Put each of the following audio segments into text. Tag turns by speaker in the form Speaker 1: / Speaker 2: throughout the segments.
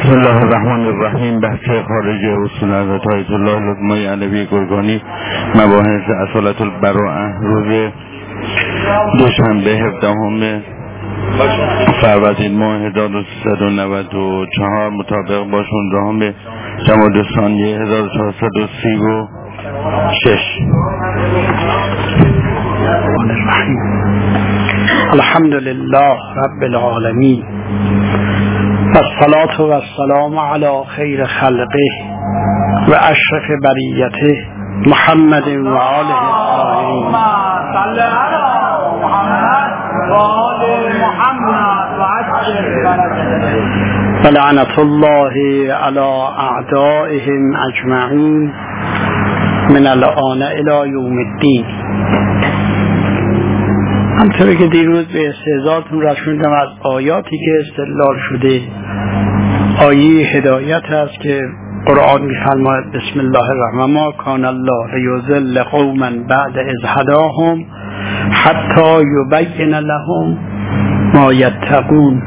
Speaker 1: بسم الله الرحمن الرحیم. بحث خارج اصول حضرت آیت الله لطمای علوی گرگانی، مباحث اصالت البراءه، روز دوشنبه 17 فروردین ماه 1394 مطابق با 16 جمادی الثانی 1436.
Speaker 2: الحمد لله رب العالمین والصلاة والسلام على خیر خلقه و اشرف بریته محمد و آله الطاهرین.
Speaker 3: صل علی محمد و آل محمد و عجل برکته.
Speaker 2: ولعنة الله على اعدائهم اجمعین من الآن الی یوم الدین. همطوری که دیروز به استعدادتون رسوندم از آیاتی که استدلال شده، آیه هدایت است که قرآن می‌فرماید بسم الله الرحمن ما کان الله لیضل قوما بعد اذ هداهم حتی یبین لهم ما یتقون.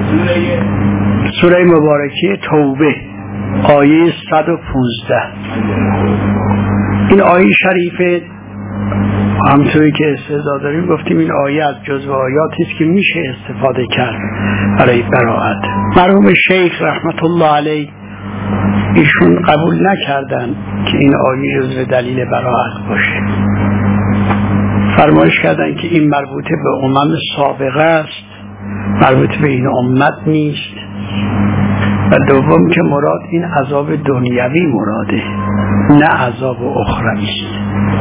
Speaker 2: سوره مبارکه توبه آیه 115. این آیه شریفه همطوری که استعداد داریم گفتیم این آیه از جزو آیاتی است که میشه استفاده کرد برای براءت. مرحوم شیخ رحمت الله علیه ایشون قبول نکردن که این آیه جزو دلیل براءت باشه. فرمایش کردن که این مربوطه به امم سابقه است، مربوط به این امت نیست، و دوم که مراد این عذاب دنیوی مراده، نه عذاب اخروی است.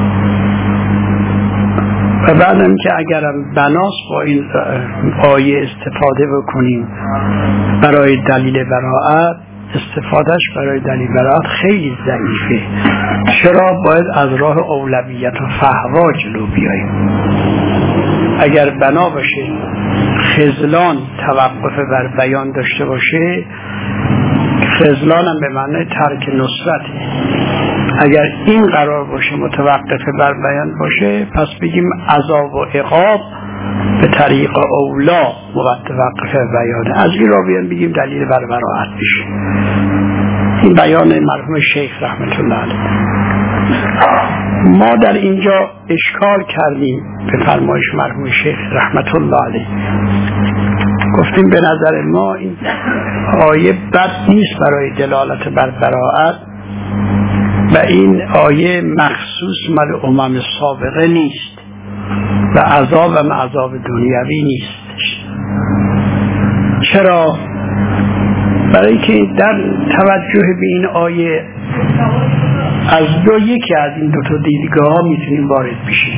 Speaker 2: و بعدم که اگرم بناس با این آیه استفاده بکنیم برای دلیل براءت، استفادهش برای دلیل براءت خیلی ضعیفه. چرا باید از راه اولویت و فحوا جلو بیاییم؟ اگر بنا باشه خذلان توقف بر بیان داشته باشه، خذلان هم به معنی ترک نصرته. اگر این قرار باشه متوقف بر بیان باشه، پس بگیم عذاب و عقاب به طریق اولا متوقف بیانه. از این را بگیم دلیل بر براءت بشه. این بیان مرحوم شیخ رحمت الله علیه. ما در اینجا اشکال کردیم به فرمایش مرحوم شیخ رحمت الله علیه، گفتیم به نظر ما این آیه بد نیست برای دلالت بر براءت و این آیه مخصوص مال امم سابقه نیست و عذاب و عذاب دنیوی نیست. چرا؟ برای که در توجه به این آیه از یکی از این دو تا دیدگاه ها میتونیم وارد بشیم.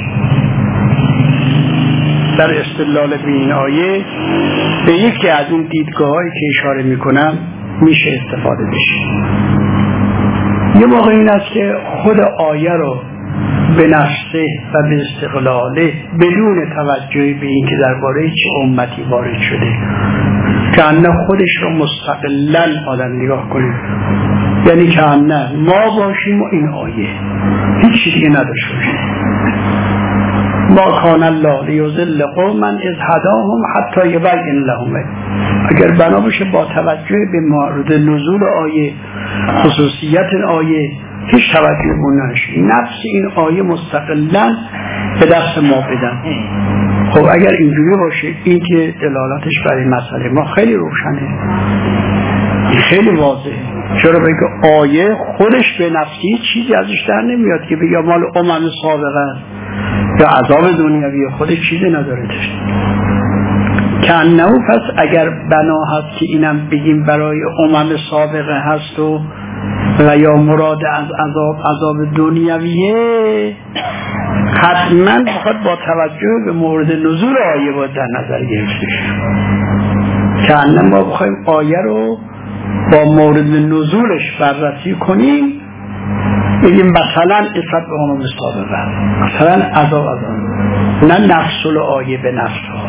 Speaker 2: در استدلال به این آیه به یکی از این دیدگاه هایی که اشاره میکنم میشه استفاده بشه. یه موقع این است که خود آیه رو به نفسه و به استقلاله بدون توجه به این که درباره چه امتی وارد شده که انه خودش رو مستقلاً آدم نگاه کنیم، یعنی که انه ما باشیم و این آیه هیچ چیزی نداشته باشیم. ما کان الله لیضل قوما اذ هداهم حتی یبین لهم. اگر بنا باشه با توجه به مورد نزول آیه، خصوصیت آیه، هیچ توجه نشه، نفس این آیه مستقلاً به دست ما بدن. خب اگر اینجوری باشه، این که دلالتش برای مسئله ما خیلی روشنه، این خیلی واضحه. چرا؟ بگه آیه خودش به نفسی چیزی ازش در نمیاد که بگه مال امم سابقه یا عذاب دنیوی، خودش چیزی نداره داشت. که انه پس اگر بنا هست که اینم بگیم برای امم سابقه هست و یا مراد از عذاب دنیویه، حتما بخواد با توجه به مورد نزول آیه باید در نظر گرفته شد. که انه ما بخوایم آیه رو با مورد نزولش بررسی کنیم، بگیم مثلا اصاب به امم سابقه، مثلا عذاب نه نفس آیه به نفس ها.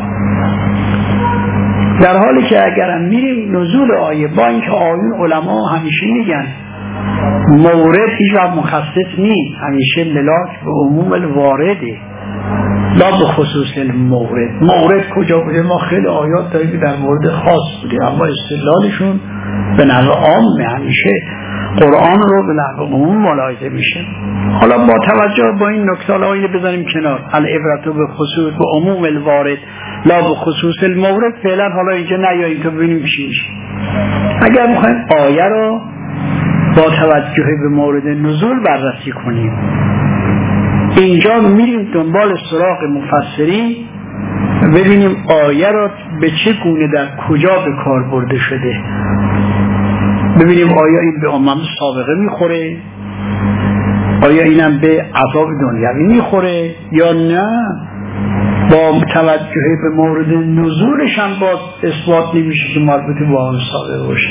Speaker 2: در حالی که اگرم میریم نزول آیه، با اینکه آیون علما همیشه میگن مورد هیچ وقت مخصص نیست، همیشه ملاک به عموم الوارده لا به خصوص مورد. مورد کجا بوده؟ ما خیلی آیات داریم در مورد خاص بوده، اما استدلالشون به نحو عام همیشه قرآن رو به نحو عموم ملاحظه میشه. حالا با توجه با این نکته آیه بذاریم کنار، العبرت به خصوص و عموم الوارد لا به خصوص المورد، فعلا حالا اینجا نیاییم تا ببینیم چی میشه. اگر میخوایم آیه رو با توجه به مورد نزول بررسی کنیم، اینجا میریم دنبال سراغ مفسرین ببینیم آیه را به چه گونه در کجا به کار برده شده، ببینیم آیا این به امم سابقه میخوره، آیا اینم به عذاب دنیوی میخوره یا نه. با توجه به مورد نزولش هم باز اثبات نمیشه که مربوط به امم سابقه باشه،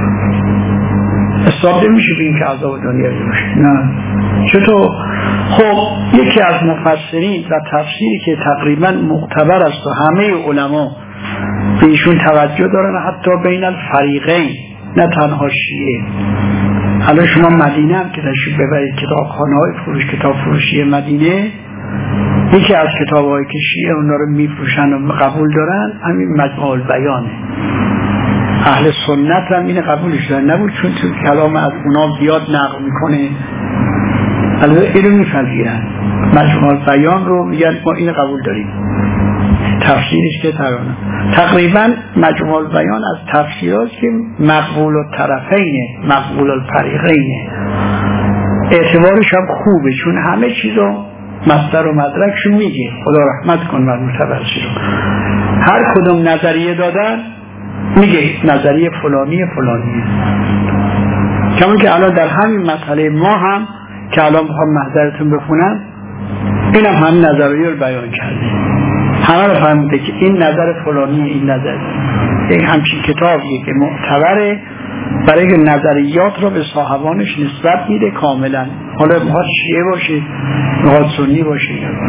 Speaker 2: اثبات نمیشه به این که عذاب دنیوی باشه، نه. چطور؟ خب یکی از مفسرین و تفسیری که تقریبا معتبر است و همه علما به ایشون توجه دارن، حتی بین الفریقین، نه تنها شیعه. حالا شما مدینه هم که تشریف ببرید، کتابخانه‌های فروش، کتاب فروشی مدینه، یکی از کتاب‌هایی که شیعه اونا رو میفروشن و قبول دارن همین مجموع البیانه. اهل سنت هم این قبولش دارن، نبود چون تو کلام از اونا زیاد نقل میکنه، البته اینو میفهمیدن مجموع البیان رو میگن ما این قبول داریم، تفسیرش که تقریبا مجموع البیان از تفسیرات که مقبول الطرفینه، مقبول الفریقینه، اعتبارش هم خوبه چون همه چیزو مصدر و مدرکشو میگه. خدا رحمت کن بر متوسل رو، هر کدوم نظریه دادن میگه نظریه فلانیه فلانیه. کما که الان در همین مسئله ما هم که الان میخوام محضرتون بخونم، اینم هم نظریه رو بیان کرده، همه رو فهمیده که این نظر فلانیه، این نظر یک همچین کتابیه که معتبره برای که نظریات رو به صاحبانش نسبت میده کاملا، حالا میخواد شیعه باشه میخواد سنی باشه.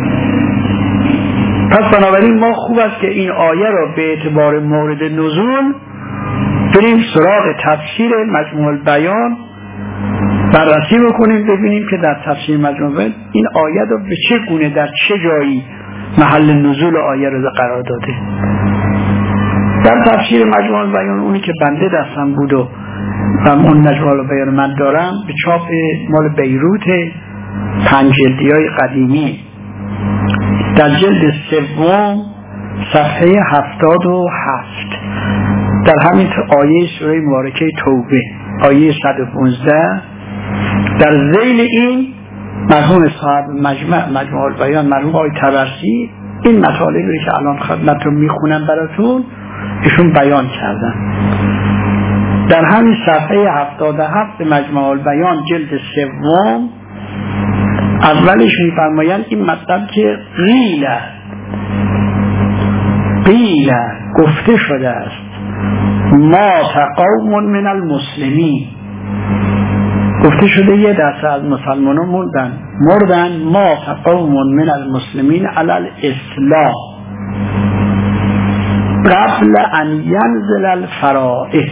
Speaker 2: پس بنابراین ما خوب است که این آیه رو به اعتبار مورد نزول بریم سراغ تفسیر مجموع البیان بررسی بکنیم، ببینیم که در تفسیر مجموع البیان این آیه رو به چه گونه در چه جایی محل نزول آیه رو قرار داده. در تفسیر مجموع البیان اونی که بنده دستم بود و اون مجموع البیان من دارم به چاپ مال بیروت 5 جلدی‌های قدیمی، در جلد سوم صفحه 77 در همین آیه سوره مبارکه توبه آیه 115 در ذیل این مرحوم صاحب مجموع البیان مرحوم آقای طبرسی این مطالبی که الان خدمتتون میخونم براتون ایشون بیان کردن. در همین صفحه 77 مجموع البیان جلد سوم اولش میفرمایند این مطلب که قیل گفته شده است ما قوم من المسلمین، گفته شده یه دسته از مسلمانان مردن ما قوم من المسلمین علی الاسلام قبل ان ینزل الفرائض،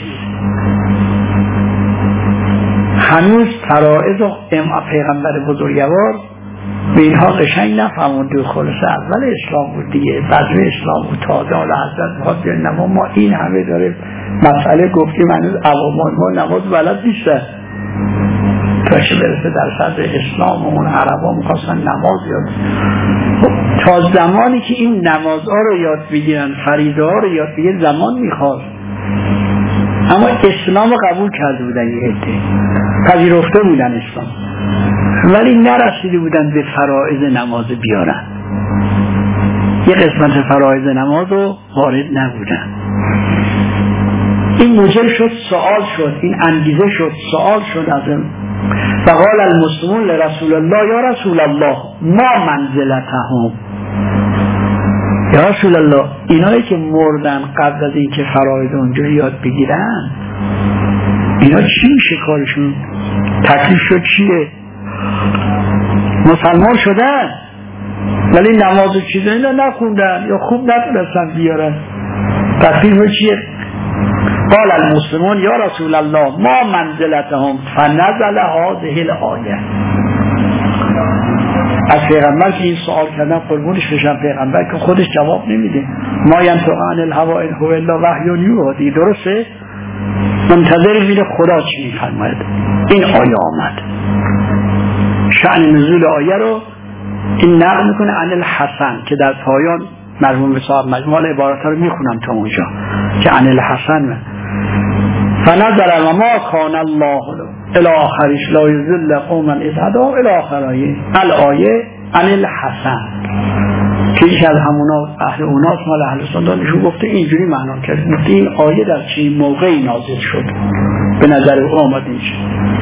Speaker 2: هنوز فرائض و پیغمبر بزرگوار به اینها قشنگ نفهموند. خلاصه اول اسلام بود دیگه، بذر اسلام بود، تازه حالا حضرت میخواد بیان ما این همه داره مسئله گفتیم هنوز عوامان ما نماز بلد نیستن، تا چه برسه در صدر اسلام و اون عربا میخواستن نماز یاد. تا زمانی که این نمازها رو یاد بگیرن، فریضه ها رو یاد بگیرن زمان میخواد. اما اسلام رو قبول کرده بودن، یه عده پذیرفته بودن اسلام، ولی نرسیده بودن به فرائض نماز بیارن، یه قسمت فرائض نماز رو وارد نبودن. این موجب شد سوال شد، این انگیزه شد سوال شد از این. فقال المسلمون لرسول الله یا رسول الله ما منزلتهم، یا رسول الله اینایی که مردن قبل از این که فرائض اونجا یاد بگیرن اینا چی میشه کارشون؟ تکلیفشون چیه؟ مسلمان شدن ولی نماز و چیزایی نخوندن یا خوب نتونستن بیارن، تکلیفشون چیه؟ قال المسلمون یا رسول الله ما منزلتهم فنزل هذه الآیه. از پیغمبر که این سوال کردن قربونش بشن، پیغمبر که خودش جواب نمیده، ما ینطق عن الهوی ان هو الا وحی یوحی، درسته؟ منتظر میره خدا چی میفرماید. این آیه آمد. شأن نزول آیه رو این نقل میکنه عن الحسن که در پایان مرحوم صاحب مجموع عبارات رو میخونم تا اونجا که عن الحسن فنظر و ما کان الله الی آخرش لا یذل قوما اذ هداهم الی آخر آیه الآیه عن الحسن که یکی از همونا اهل اوناس مال اهل سنت نشون گفته اینجوری معنا کرد. گفته این آیه در چه موقعی نازل شد به نظر او آمد اینجا.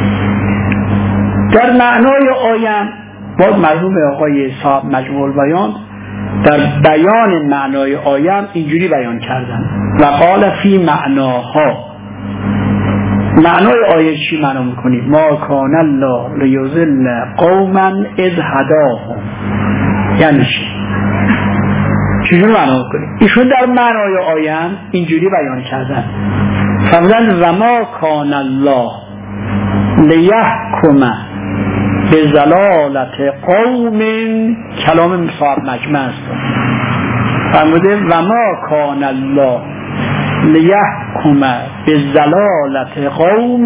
Speaker 2: در معنای آیه باز مرحوم آقای صاحب مجموع البیان در بیان معنای آیه اینجوری بیان کردن و قال فی معناها. معنای آیه چی معنا میکنید؟ ما کان الله لیضل قوما اذ هداهم، یعنی چی؟ چجوری معنا میکنید؟ ایشون در معنای آیه اینجوری بیان کردن فرمودن و ما کان الله لیحکم بزلالت قوم، کلام صاحب مجمع است. فرموده و ما کان الله لیحکم بزلالت قوم،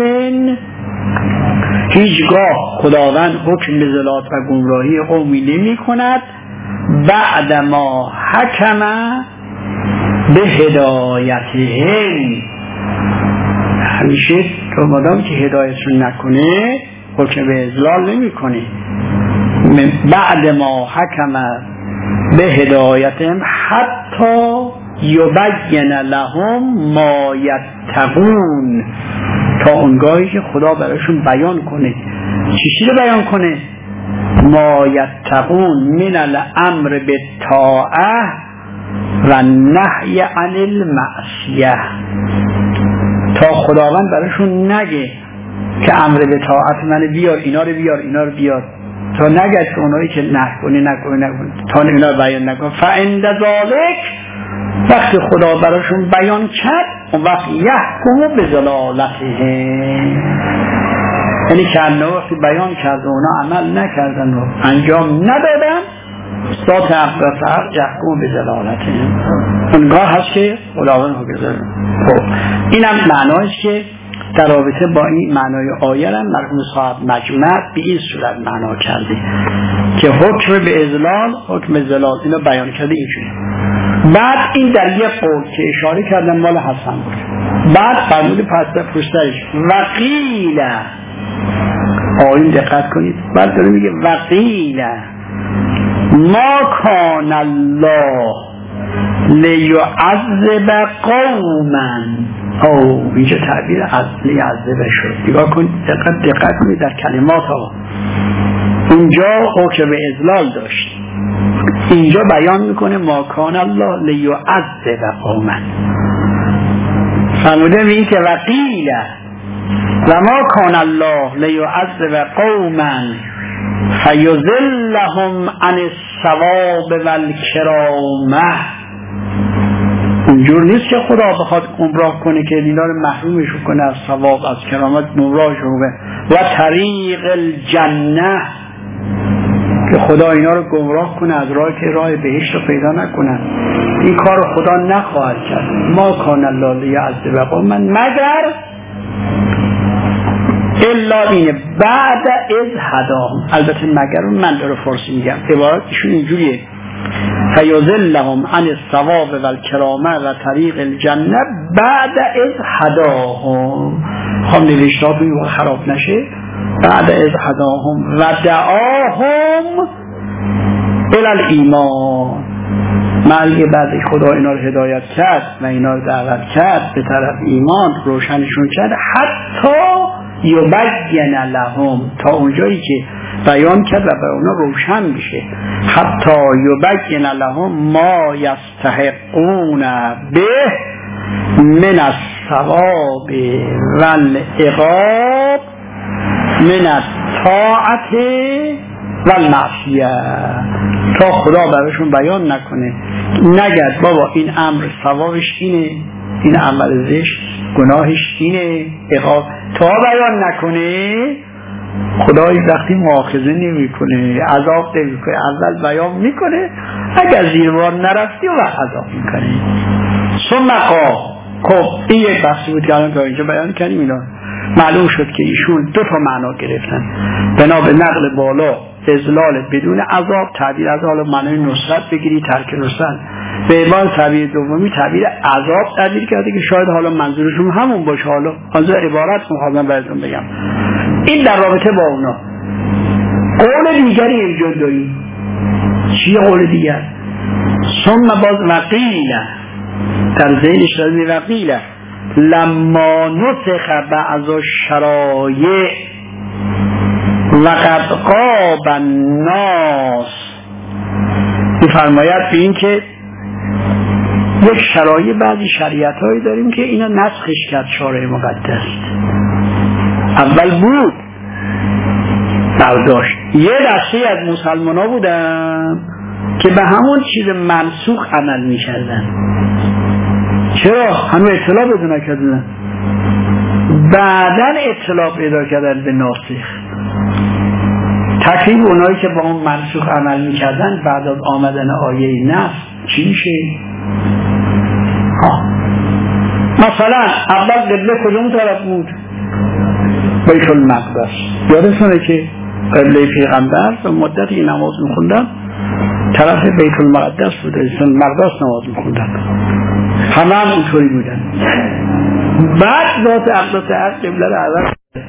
Speaker 2: هیچگاه خداوند حکم به زلالت و گمراهی قومی نمی کند بعد ما حکم به هدایتهم. همیشه تو مادام که هدایتشون نکنه حکم به اضلال نمی کنه. بعد ما حکم به هدایتهم حتی یبین لهم ما یتقون، تا اونگاهی که خدا براشون بیان کنه. چی رو بیان کنه؟ ما یتقون من الامر بالطاعه و نهی عن المعصیه، تا خداوند براشون نگه که امر به طاعت من بیار، اینا رو بیار، اینا رو بیار، تا نگه که اونایی که نکنه تا اینا رو بیان نکن. فعند ذالک، وقتی خدا براشون بیان کرد اون وقت یحکم به ضلالتهم، یعنی که وقتی بیان کرد و اونا عمل نکردن و انجام ندادن ذات اقدس حق یحکم به ضلالتهم، اونگاه هست که خداوند حکم بزنه. خب اینم معنایش که در رابطه با این معنای آیه هم مرحوم صاحب مجمع به این صورت معنا کرده که حکم به اضلال، حکم زلال اینو بیان کرده اینجوری. بعد این در یک قول که اشاره کردن مال حسن بود. بعد فرمود پس پشتش وقیل، آیین دقت کنید، بعد داره میگه وقیل ما کان الله لیعذب قوما. او اینجا تعبیر از لیعذب شد. نگاه کنید، دقت کنید در کلمات ها. اونجا حکم به اضلال داشت، اینجا بیان میکنه ما کان الله لیعذب قوما. فرموده این که وقیل و ما کان الله لیعذب قوما فیذلهم عن الثواب والکرامه. اونجور نیست که خدا بخواد گمراه کنه که اینا رو محرومش کنه از ثواب، از کرامت گمراهش کنه. و طریق الجنه، که خدا اینا رو گمراه کنه از راهی که راه بهشت رو پیدا نکنن. این کار رو خدا نخواهد کرد. ما کان الله لیعذب قوما مگر الا اینه بعد از هداهم. البته مگر رو من داره فارسی میگم، عبارتشون اینجوریه فیذلهم عن الثواب والکرامه و طریق الجنه بعد از هداهم. خب نوشتاتون خراب نشه. بعد از هداهم و دعاهم الی الایمان، معنی بعد خدا اینا رو هدایت کرد و اینا رو دعوت کرد به طرف ایمان، روشنشون کرد حتی یبین لهم، تا اونجایی که بیان کرد و به اونا روشن بشه. حتی یبین لهم ما یستحقون به من الثواب والعقاب من الطاعت والمعصیه، تا خدا براشون بیان نکنه نگد بابا این امر ثوابش اینه، این عمل زشت گناهش اینه، عقاب، تا بیان نکنه خدای وقتی مؤاخذه نمیکنه، عذاب نمیکنه، اول بیان میکنه، اگر زیر بار نرفتی و عذاب میکنه. ثم خب این یک بحثی بود که الان تا اینجا بیان کردیم. اینا معلوم شد که ایشون دو تا معنا گرفتن، بنا به نقل بالا اذلال بدون عذاب، تعبیر از حالا معنای نصرت بگیری، ترک نصرت، به عنوان تعبیر دومی تعبیر عذاب تعبیر کرده که شاید حالا منظورشون همون باشه. حالا از عبارت میخوام براتون بگم. این در رابطه با اونا. قول دیگری اینجا داریم. چیه قول دیگر؟ ثم باز وقیله در ذهنش رازی وقیله لما نسخ بعض الشرایع وقد غاب الناس. میفرماید به این که یک شرایع بعضی شریعت هایی داریم که اینا نسخش کرد شارع مقدس. اول بود برداشت، یه دسته از مسلمان ها بودن که به همون چیز منسوخ عمل می کردن. چرا؟ هنوز اطلاع پیدا نکردن، بعدن اطلاع پیدا کردن به ناسخ. تکلیف اونایی که با اون منسوخ عمل می کردن بعد از آمدن آیه نسخ چی میشه؟ مثلا اول قبله کدوم طرف بود؟ بیت المقدس. یادتونه که قبله پیغمبر به مدتی نماز میخوندن طرف بیت المقدس بود، بیت المقدس نماز میخوندن، همه اونطوری بودن. بعد ذات اقدس حق قبله رو عوض کرد.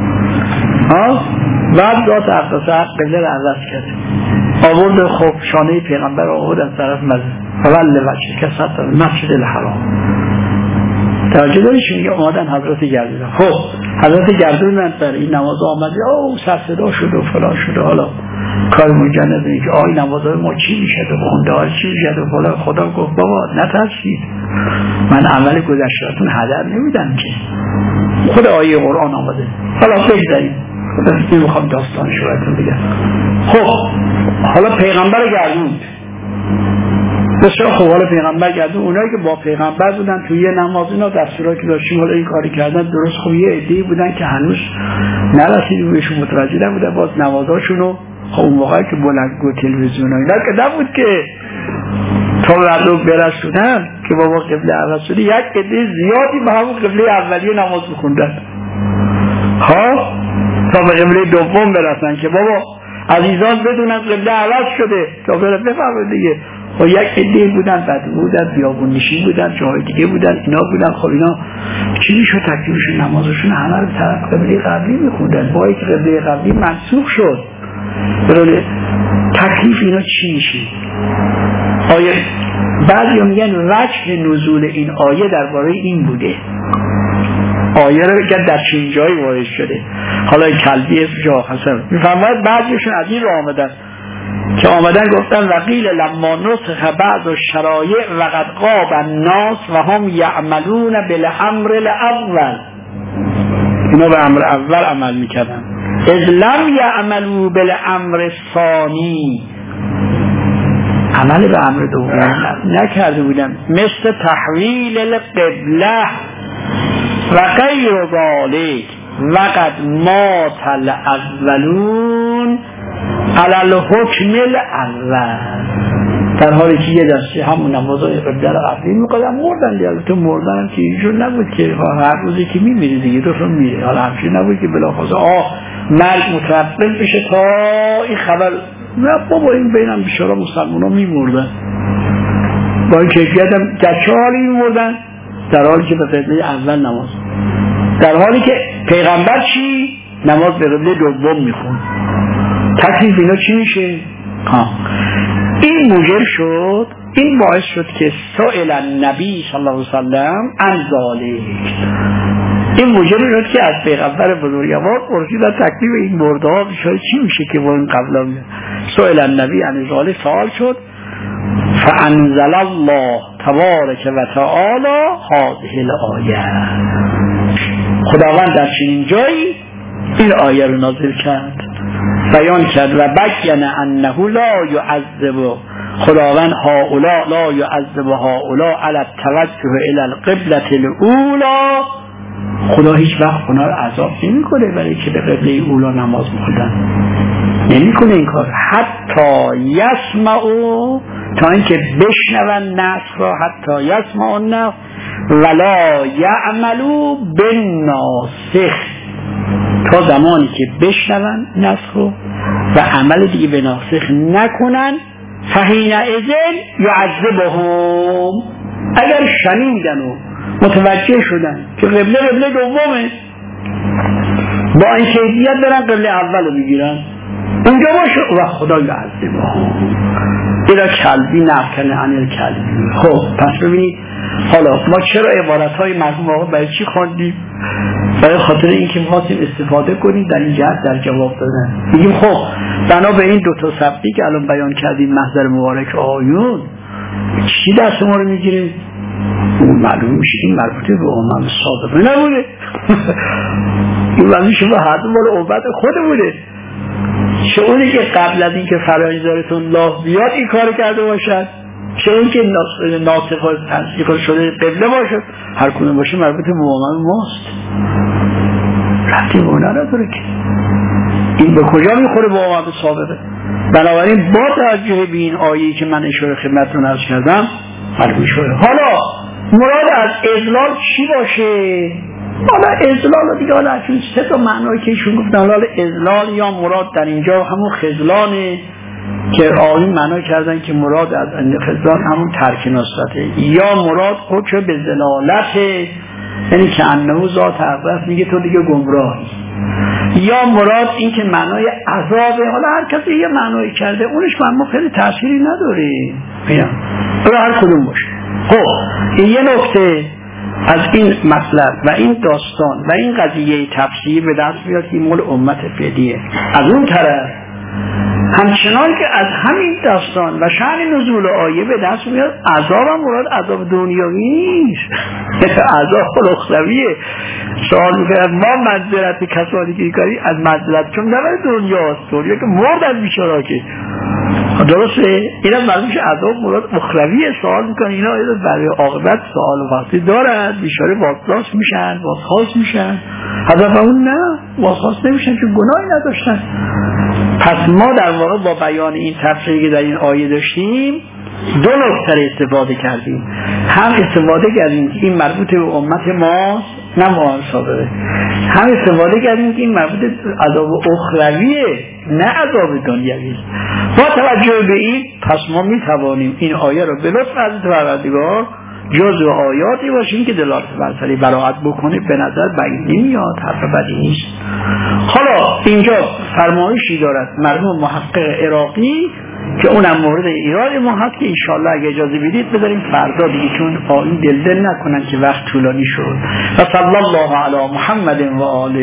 Speaker 2: بعد ذات اقدس حق قبله رو عوض کرد، آورد خب شانه پیغمبر آورد از طرف ولی وجه که سطر مسجد الحرام. توجه داریش میگه آمدن حضرت گردوندن. خب حضرت گردوندن سر این نماز آمده، سر صدا شد و فلان شد. حالا کار مجند میگه آی نمازهای ما چی میشه و خونده ها چی میشه و فلان. خدا گفت بابا نترسید، من عمل گذشتهاتون هدر نمیدم که. خود آیه قرآن آمده. حالا بگذاریم نمیخوام داستان شوهتون بگم. خب حالا پیغمبر گردوند بسیار خوب. حالا پیغمبر گردون، اونایی که با پیغمبر بودن توی یه نماز اینا دستورایی که داشتیم حالا این کاری کردن درست. خوب یه عده‌ای بودن که هنوز نرسیدیم بهشون، متوجه نبودن باز نمازاشونو. خب اون موقعی که بلندگو تلویزیون اینا که نبود که تا مردم برسونن که بابا قبله عوض شده، یک عده زیادی به همون قبله اولیه نماز می‌خوندن تا به قبله دوم برسن که بابا عزیزان بدونن قبله عوض شده تا بفهمن دیگه. و یک عده بودن بعد بودن بیابون نشین بودن، جاهای دیگه بودن، اینا بودن. خب اینا چی میشد؟ تکلیفشون نمازشون همه رو طرف قبله قبلی میخوندن، با یک قبله قبلی منسوخ شد. برای تکلیف اینا چی میشه؟ آیه بعضی میگن وجه نزول این آیه درباره این بوده. آیه رو بگن در چین جایی وارد شده. حالا کلبی جا حسن میفهمد بعضیشون از این رو آمدن که آمدن گفتن وقیل لما نسخ بعض الشرایع وقد غاب الناس و هم یعملون بالامر الاول. اینا به امر اول عمل میکردن، اذ لم یعملوا بالامر الثانی، عمل به امر دوم نکرده بودن، مثل تحویل القبله و غیر ذلک وقد مات الاولون علی الحکم الاول. در حالی که یه دسته همون نمازهای قبله رو قبلی میقدم مردن دیگه. تو مردن که اینجور نبود که هر روزی که میمیری دیگه تو میره. حالا همچین نبود که بلاخصه مرگ متوقف بشه تا این خبر نه بابا این بینم بیشارا مسلمان ها میمردن با این کیفیت هم گرچه حالی میمردن در حالی که به قبله اول نماز، در حالی که پیغمبر چی؟ نماز به قبله دوم میخون. تکلیف اینا چی میشه؟ این موجب شد، این باعث شد که سئل النبی صلی الله علیه وسلم عن ذلک. این موجب شد که از پیغمبر بزرگوار پرسیدن تکلیف این مرده ها چی میشه که با این قبلا میاد. سئل النبی عن ذلک سوال شد، فانزل الله تبارک و تعالی هذه الآیه. خداوند در چنین جایی این آیه رو نازل کرد، بیان کرد و بین انه لا یعذب، خداوند هؤلاء لا یعذب هؤلاء علی التوجه الی القبلة الاولی. خدا هیچ وقت اونا رو عذاب نمیکنه برای که به قبله اولا نماز میخونن، نمیکنه این کار. حتی یسمعوا، تا اینکه بشنون نسخ را، حتی یسمعوا النسخ، ولا یعملوا بالناسخ، تا زمانی که بشنون نسخ رو و عمل دیگه به ناسخ نکنن. فحینئذ یعذبهم، اگر شنیدن و متوجه شدن که قبله دومه، با این کیفیت برن قبله اول رو بگیرن اونجا باشه و خدا یعذبهم الا کلبی نفکنه عن کلبی. خب پس ببینید حالا ما چرا عبارتهای مرحوم آقا برای چی خواندیم؟ برای خاطر اینکه می‌خواستیم استفاده کنیم در این جهت در جواب دادن. میگیم خب بنا به این دوتا سبکی که الان بیان کردیم محضر مبارک آیون چی دست ما رو میگیریم؟ معلوم میشه این مربوطه به امم صادقه نبوده این وزیشه به حد مال امت خود بوده، چه اونی که قبل از این که فرایزارتون الله بیاد این کار کرده باشد، چه اون که ناسخ و تنسیخ شده قبله باشد، هر کدوم باشه مربوط به امم ماست، ربطی به اونا نداره که این به کجا میخوره به امم سابقه. بنابراین با توجه به این آیه‌ای که من اشاره خدمتتون عرض کردم معلوم شده. حالا مراد از اضلال چی باشه؟ حالا اضلال دیگه حالا چون سه تا معنایی که ایشون گفتن، حالا اضلال یا مراد در اینجا همون خذلانه که آیین معنا کردن که مراد از خذلان همون ترک نصرته، یا مراد حکم به ضلالته، یعنی که انه ذات اقدس میگه تو دیگه گمراهی، یا مراد این که معنای عذابه. حالا هر کسی یه معنایی کرده اونش معنا خیلی تأثیری نداره، میگم حالا هر کدوم باشه. خب این یه نکته از این مطلب و این داستان و این قضیه تفسیر به دست بیاد که مول امت فعلیه. از اون طرف همچنان که از همین داستان و شأن نزول آیه به دست میاد عذاب هم مراد عذاب دنیوی نیست، عذاب اخرویه. سوال میکنم ما منزلت کسانی که کاری از منزلت چون نبرد دنیاست، دنیا که مردن بیچارا که درسته، اینا معلوم که عذاب مراد اخرویه. سوال میکنن اینا برای عاقبت سوال و وقتی دارن، بیچاره بازخواست میشن حذف اون نه بازخواست نمیشن چون گناهی نداشتن. پس ما در واقع با بیان این تفسیری که در این آیه داشتیم دو نکته استفاده کردیم. هم استفاده کردیم که این مربوط به امت ماست نه ما سابقه، هم استفاده کردیم که این مربوط به عذاب اخرویه نه عذاب دنیوی. با توجه به این پس ما میتوانیم این آیه رو به لطف حضرت پروردگار جزء آیاتی باشیم که دلالت بر براءت بکنه. به نظر بعید نمیاد، حرف بدی نیست. حالا اینجا فرمایشی دارد مرحوم محقق عراقی که اونم مورد ایراد ما هست که انشاءالله اگه اجازه بدید بذاریم فردا دیگه، چون این دل نکنن که وقت طولانی شد. و صلی الله علی محمد و آله